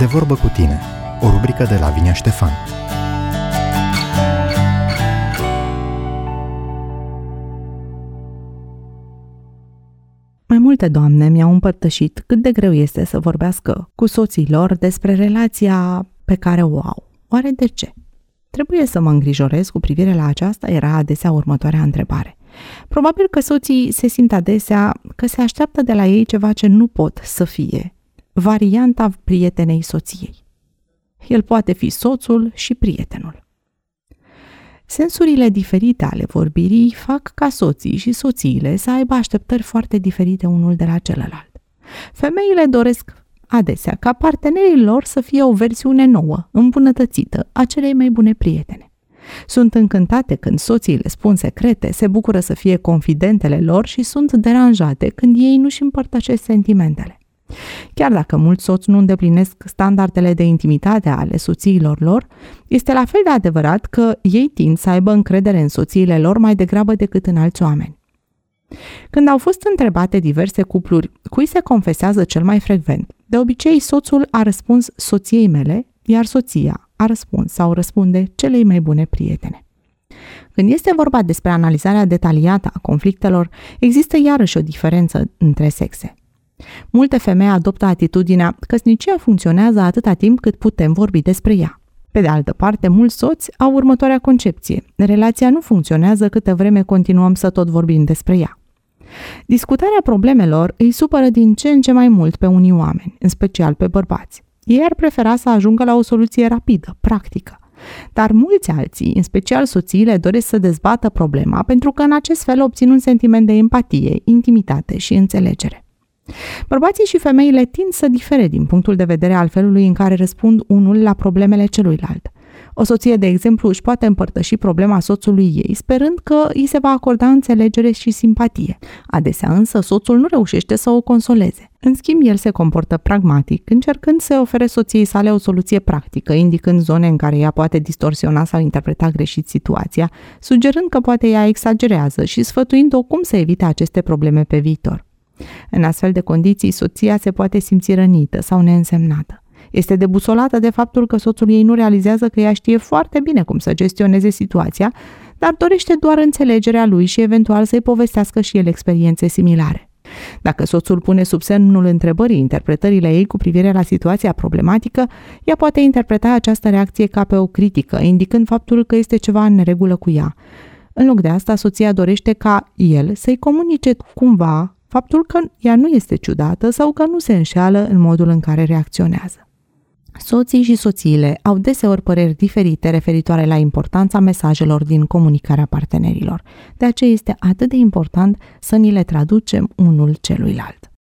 De vorbă cu tine, o rubrică de Lavinia Ștefan. Mai multe doamne mi-au împărtășit cât de greu este să vorbească cu soții lor despre relația pe care o au. Oare de ce? Trebuie să mă îngrijorez cu privire la aceasta, era adesea următoarea întrebare. Probabil că soții se simt adesea că se așteaptă de la ei ceva ce nu pot să fie, varianta prietenei soției. El poate fi soțul și prietenul. Sensurile diferite ale vorbirii fac ca soții și soțiile să aibă așteptări foarte diferite unul de la celălalt. Femeile doresc adesea ca partenerii lor să fie o versiune nouă, îmbunătățită, a celei mai bune prietene. Sunt încântate când soții le spun secrete, se bucură să fie confidentele lor și sunt deranjate când ei nu-și împărtășesc sentimentele. Chiar dacă mulți soți nu îndeplinesc standardele de intimitate ale soțiilor lor, este la fel de adevărat că ei tind să aibă încredere în soțiile lor mai degrabă decât în alți oameni. Când au fost întrebate diverse cupluri cui se confesează cel mai frecvent, de obicei soțul a răspuns soției mele, iar soția a răspuns sau răspunde celei mai bune prietene. Când este vorba despre analizarea detaliată a conflictelor, există iarăși o diferență între sexe. Multe femei adoptă atitudinea căsnicia funcționează atâta timp cât putem vorbi despre ea. Pe de altă parte, mulți soți au următoarea concepție: relația nu funcționează câtă vreme continuăm să tot vorbim despre ea. Discutarea problemelor îi supără din ce în ce mai mult pe unii oameni, în special pe bărbați. Ei ar prefera să ajungă la o soluție rapidă, practică. Dar mulți alții, în special soțiile, doresc să dezbată problema pentru că în acest fel obțin un sentiment de empatie, intimitate și înțelegere. Bărbații și femeile tind să difere din punctul de vedere al felului în care răspund unul la problemele celuilalt. O soție, de exemplu, își poate împărtăși problema soțului ei, sperând că îi se va acorda înțelegere și simpatie. Adesea însă soțul nu reușește să o consoleze. În schimb, el se comportă pragmatic, încercând să ofere soției sale o soluție practică, indicând zone în care ea poate distorsiona sau interpreta greșit situația, sugerând că poate ea exagerează și sfătuind-o cum să evite aceste probleme pe viitor. În astfel de condiții, soția se poate simți rănită sau neînsemnată. Este debusolată de faptul că soțul ei nu realizează că ea știe foarte bine cum să gestioneze situația, dar dorește doar înțelegerea lui și eventual să-i povestească și el experiențe similare. Dacă soțul pune sub semnul întrebării interpretările ei cu privire la situația problematică, ea poate interpreta această reacție ca pe o critică, indicând faptul că este ceva în neregulă cu ea. În loc de asta, soția dorește ca el să-i comunice cumva faptul că ea nu este ciudată sau că nu se înșeală în modul în care reacționează. Soții și soțiile au deseori păreri diferite referitoare la importanța mesajelor din comunicarea partenerilor. De aceea este atât de important să ni le traducem unul celuilalt.